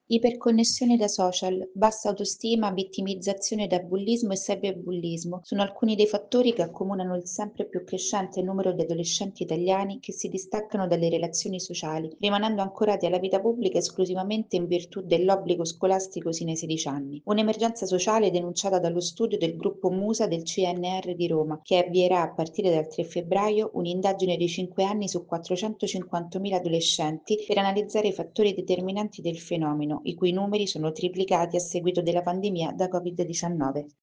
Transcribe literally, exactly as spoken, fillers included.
Iperconnessione da social, bassa autostima, vittimizzazione da bullismo e cyberbullismo sono alcuni dei fattori che accomunano il sempre più crescente numero di adolescenti italiani che si distaccano dalle relazioni sociali, rimanendo ancorati alla vita pubblica esclusivamente in virtù dell'obbligo scolastico sino ai sedici anni. Un'emergenza sociale denunciata dallo studio del gruppo Musa del C N R di Roma, che avvierà a partire dal tre febbraio un'indagine di cinque anni su quattrocentocinquantamila adolescenti per analizzare i fattori determinanti del fenomeno, i cui numeri sono triplicati a seguito della pandemia da Covid diciannove.